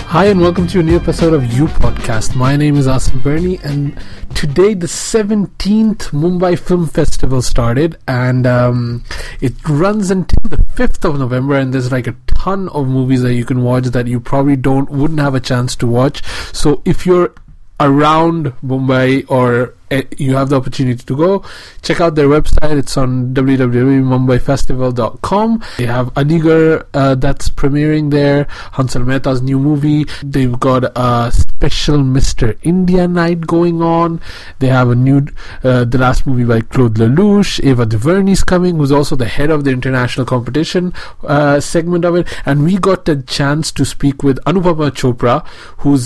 Hi and welcome to a new episode of You Podcast. My name is Asim Bernie and today the 17th Mumbai Film Festival started and it runs until the 5th of November and there's like a ton of movies that you can watch that you probably wouldn't have a chance to watch. So if you're around Mumbai or you have the opportunity to go, check out their website. It's on www.mumbaifestival.com. They have Aligarh that's premiering there, Hansal Mehta's new movie. They've got a special Mr. India night going on. They have a new the last movie by Claude Lelouch. Ava DuVernay's coming, who's also the head of the international competition segment of it. And we got the chance to speak with Anupama Chopra, who's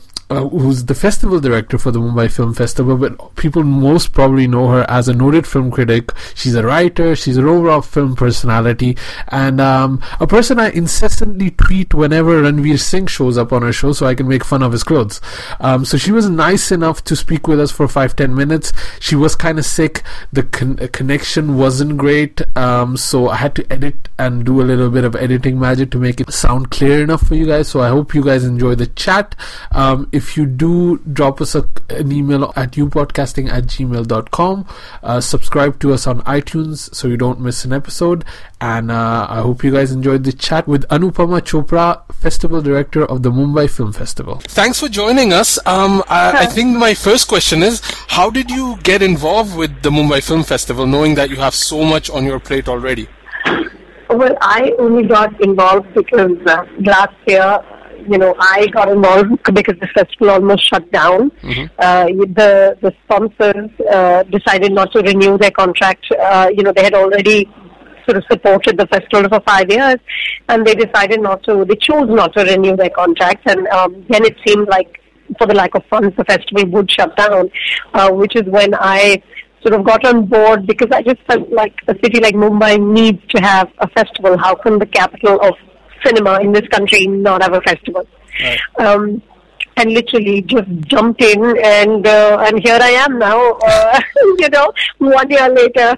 the festival director for the Mumbai Film Festival, but people most probably know her as a noted film critic. She's a writer, she's an overall film personality, and a person I incessantly tweet whenever Ranveer Singh shows up on her show so I can make fun of his clothes. So she was nice enough to speak with us for 5-10 minutes. She was kind of sick, the connection wasn't great, so I had to edit and do a little bit of editing magic to make it sound clear enough for you guys. So I hope you guys enjoy the chat. If you do, drop us an email at youpodcasting@gmail.com. Subscribe to us on iTunes so you don't miss an episode. And I hope you guys enjoyed the chat with Anupama Chopra, Festival Director of the Mumbai Film Festival. Thanks for joining us. I think my first question is, how did you get involved with the Mumbai Film Festival, knowing that you have so much on your plate already? Well, I only got involved because last year, I got involved because the festival almost shut down. Mm-hmm. The sponsors decided not to renew their contract. They had already sort of supported the festival for 5 years, and they decided they chose not to renew their contract, and then it seemed like for the lack of funds, the festival would shut down, which is when I sort of got on board because I just felt like a city like Mumbai needs to have a festival. How can the capital of cinema in this country not have a festival? Right. And literally just jumped in and here I am now, 1 year later,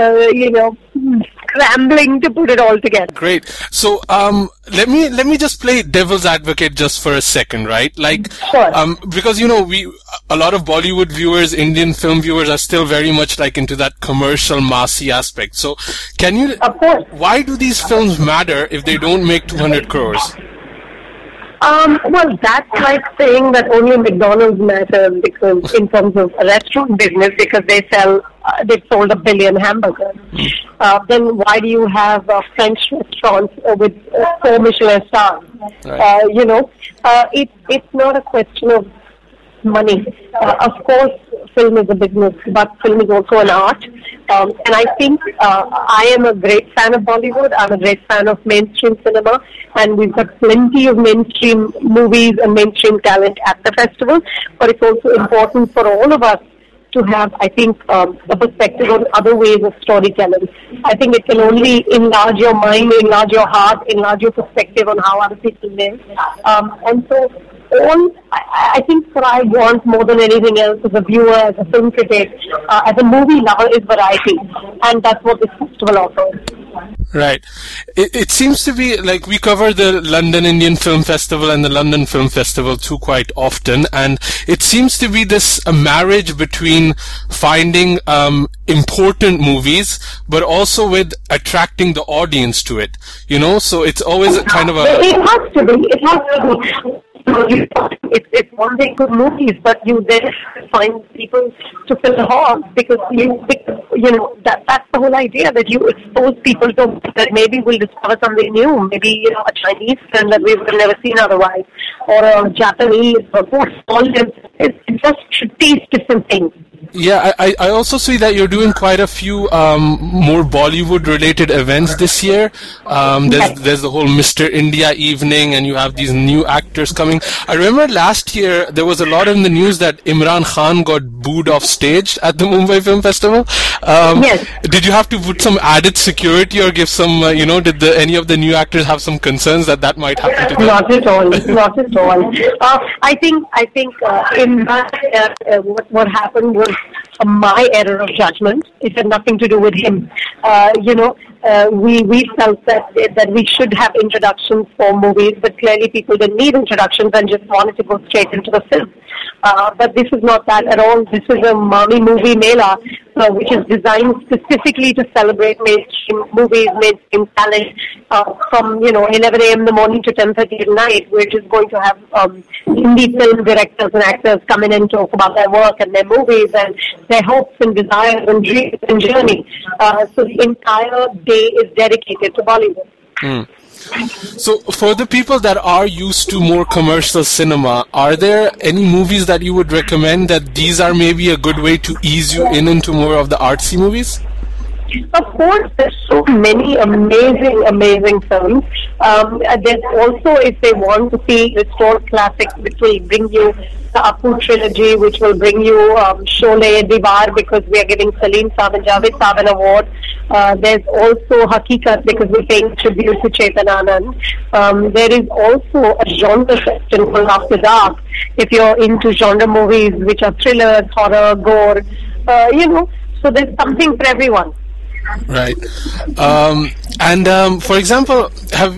scrambling to put it all together. Great. So, let me just play devil's advocate just for a second, right? Sure. Because, a lot of Bollywood viewers, Indian film viewers are still very much into that commercial massy aspect. So, Of course. Why do these films matter if they don't make 200 crores? Well, that's like saying that only McDonald's matters because in terms of a restaurant business, because they've sold 1 billion hamburgers. Then why do you have French restaurants with 4 Michelin stars? Right. It's not a question of money. Of course, film is a business, but film is also an art. And I think I am a great fan of Bollywood. I'm a great fan of mainstream cinema, and we've got plenty of mainstream movies and mainstream talent at the festival. But it's also important for all of us to have, I think, a perspective on other ways of storytelling. I think it can only enlarge your mind, enlarge your heart, enlarge your perspective on how other people live. And so I think what I want more than anything else as a viewer, as a film critic, as a movie lover is variety. And that's what this festival offers. Right. It seems to be like we cover the London Indian Film Festival and the London Film Festival too quite often, and it seems to be a marriage between finding important movies but also with attracting the audience to it. So it's always a kind of a... It has to be. It's one thing good movies, but you then find people to fill the hall because that's the whole idea, that you expose people to that maybe we'll discover something new, maybe a Chinese film that we would have never seen otherwise, or a Japanese, or it just should taste different things. Yeah, I also see that you're doing quite a few more Bollywood-related events this year. There's the whole Mr. India evening, and you have these new actors coming. I remember last year there was a lot in the news that Imran Khan got booed off stage at the Mumbai Film Festival. Yes. Did you have to put some added security or give some, did any of the new actors have some concerns that might happen to them? Not at all. Not at all. I think what happened was my error of judgment. It had nothing to do with him. we felt that we should have introductions for movies, but clearly people didn't need introductions and just wanted to go straight into the film. But this is not that at all. This is a Mami movie Mela, which is designed specifically to celebrate mainstream movies, mainstream talent, from 11 a.m. in the morning to 10:30 at night. We're just going to have Hindi film directors and actors come in and talk about their work and their movies and their hopes and desires and dreams and journey. So the entire day is dedicated to Bollywood. Mm. So for the people that are used to more commercial cinema, are there any movies that you would recommend that these are maybe a good way to ease you into more of the artsy movies? Of course, there's so many amazing films. There's also, if they want to see restored classics, which will bring you the Apu trilogy, which will bring you Sholay, Diwar, because we are giving Salim Saab and Javed Saab an award. There's also Hakikat, because we're paying tribute to Chetan Anand. There is also a genre section called After Dark, if you're into genre movies, which are thrillers, horror, gore, so there's something for everyone. Right. For example,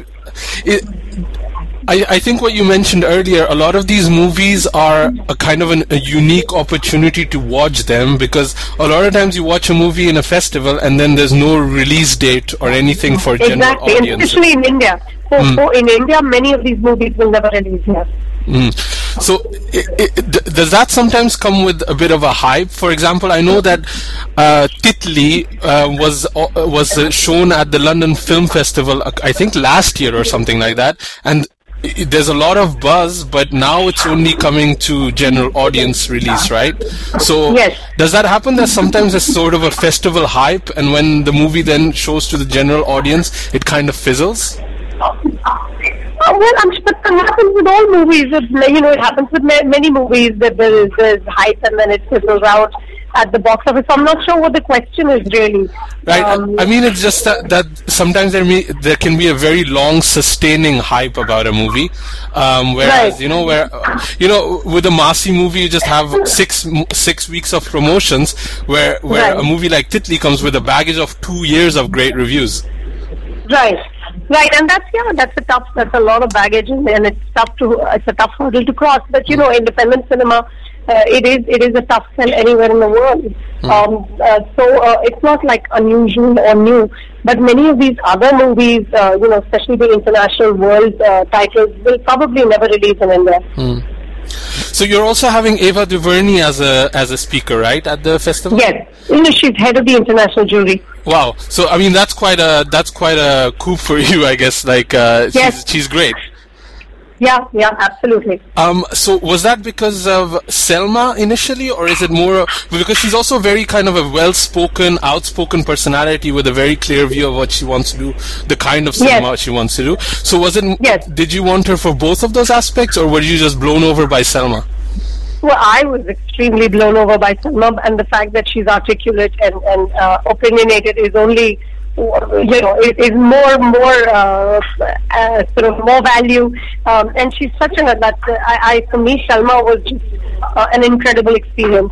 I think what you mentioned earlier, a lot of these movies are a kind of a unique opportunity to watch them, because a lot of times you watch a movie in a festival and then there's no release date or anything for general audience. Especially in India. So in India, many of these movies will never release here. So does that sometimes come with a bit of a hype? For example, I know that Titli was shown at the London Film Festival, I think last year or something like that, and there's a lot of buzz, but now it's only coming to general audience release, right? So yes. Does that happen that sometimes there's sort of a festival hype, and when the movie then shows to the general audience, it kind of fizzles? Well, I'm sure that happens with all movies. It happens with many movies that there's hype and then it fizzles out at the box office. So I'm not sure what the question is really. Right. I mean, it's just that sometimes there can be a very long, sustaining hype about a movie. Whereas, right. with a Masi movie, you just have six weeks of promotions, where right. a movie like Titli comes with a baggage of 2 years of great reviews. Right, and that's a lot of baggage, and it's a tough hurdle to cross. But independent cinema, it is a tough sell anywhere in the world. So it's not like unusual or new. But many of these other movies, especially the international world titles, will probably never release in India. So you're also having Eva DuVernay as a speaker, right, at the festival? Yes, she's head of the international jury. Wow. So I mean, that's quite a coup for you, I guess. Like, yes. she's great. Yeah, absolutely. So was that because of Selma initially, or is it more because she's also very kind of a outspoken personality with a very clear view of what she wants to do, the kind of cinema she wants to do. So was it? Yes. Did you want her for both of those aspects, or were you just blown over by Selma? Well, I was extremely blown over by Selma, and the fact that she's articulate and opinionated is only, it is more sort of more value. And she's such for me, Selma was just an incredible experience.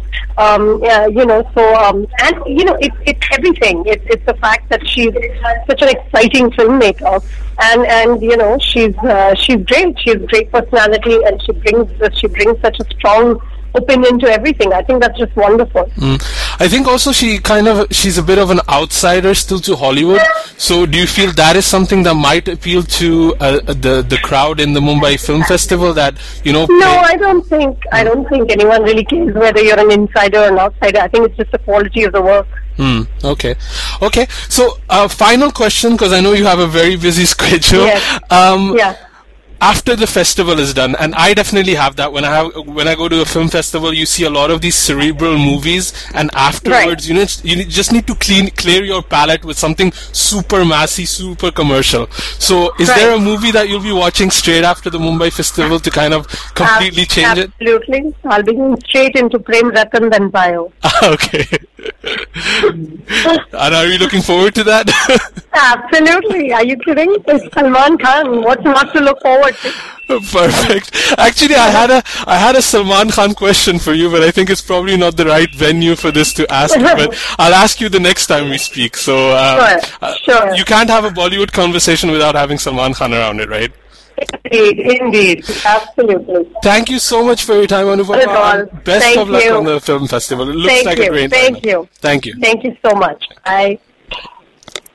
It's everything. It's the fact that she's such an exciting filmmaker, and she's great. She has great personality, and she brings such a strong opinion to everything. I think that's just wonderful. I think also she's a bit of an outsider still to Hollywood. So do you feel that is something that might appeal to the crowd in the Mumbai Film Festival? No, I don't think anyone really cares whether you're an insider or an outsider. I think it's just the quality of the work. Okay. So final question, because I know you have a very busy schedule. Yes. After the festival is done, and I definitely have that when I go to a film festival, you see a lot of these cerebral movies, and afterwards, right. you just need to clear your palate with something super massy, super commercial. So, is there a movie that you'll be watching straight after the Mumbai Festival to kind of completely change it? Absolutely. I'll be going straight into Prem Ratan then Bio. Okay. And are you looking forward to that? Absolutely. Are you kidding? It's Salman Khan. What's not to look forward to? Perfect. Actually, I had a Salman Khan question for you, but I think it's probably not the right venue for this to ask you. But I'll ask you the next time we speak. So Sure. You can't have a Bollywood conversation without having Salman Khan around it, right? Indeed. Absolutely. Thank you so much for your time, Anupama. Best of luck on the film festival. It looks like a great Thank you. Thank you. Thank you so much. Bye.